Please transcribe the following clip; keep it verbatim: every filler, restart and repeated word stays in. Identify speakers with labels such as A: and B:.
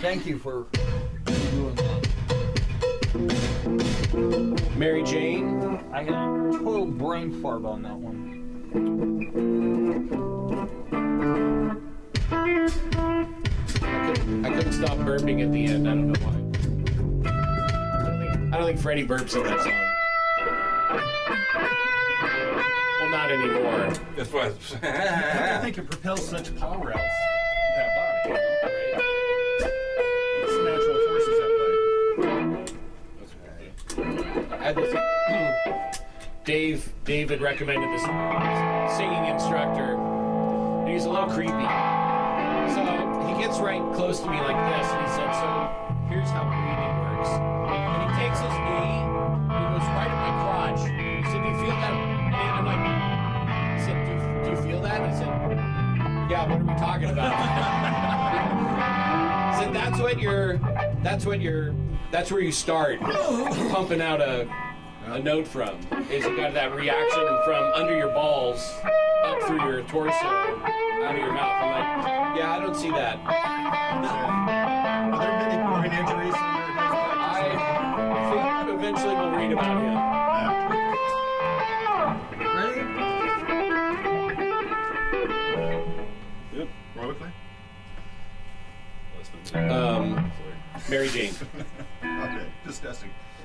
A: Thank you for doing that.
B: Mary Jane.
A: I had a total brain fart on that one.
B: I couldn't, I couldn't stop burping at the end. I don't know why. I don't think, I don't think Freddie burps in that song. Well, not anymore.
C: That's what.
D: I think it propels such power out that body, you know, right? It's natural forces at play. That's what
B: I had this. Dave, David recommended this singing instructor. And he's a little creepy. So he gets right close to me like this, and he said, "So here's how breathing works." And he takes his knee, and he goes right at my crotch. He said, "Do you feel that?" And I'm like, I said, "Do you, do you feel that?" And I said, "Yeah. What are we talking about?" I said, "That's what you're. That's what you're. That's where you start pumping out a." A note from is you got that reaction from under your balls up through your torso out of your mouth. I'm like, yeah, I don't see that.
D: Are there many groin injuries under his practice?
B: I think eventually we'll read about him.
D: Ready? Yep. Roy Wickley?
B: Um, Mary Jane.
D: Okay, just testing.